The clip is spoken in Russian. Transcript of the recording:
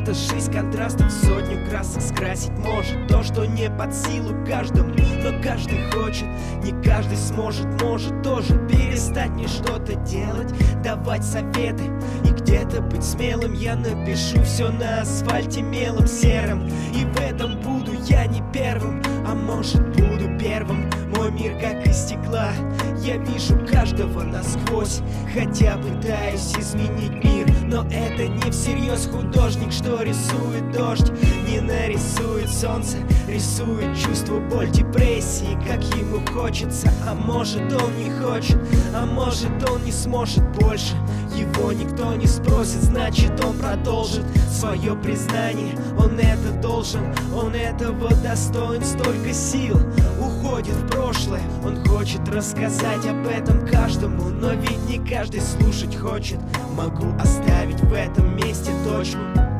Эта жизнь контрастов сотню красок скрасить может. То, что не под силу каждому, но каждый хочет. Не каждый сможет, может тоже перестать мне что-то делать, давать советы и где-то быть смелым. Я напишу все на асфальте мелом серым, и в этом буду я не первым, а может буду первым. Мой мир как из стекла, я вижу каждого насквозь, хотя пытаюсь изменить мир. Но это не всерьез. Художник, что рисует дождь, не нарисует солнце, рисует чувство, боль, депрессии, как ему хочется. А может он не хочет, а может он не сможет больше. Его никто не спросит, значит он продолжит свое признание. Он это должен, он этого достоин. Столько сил уходит в прошлое, он хочет рассказать об этом каждому, но ведь не каждый слушать хочет. Могу оставить в этом месте точку.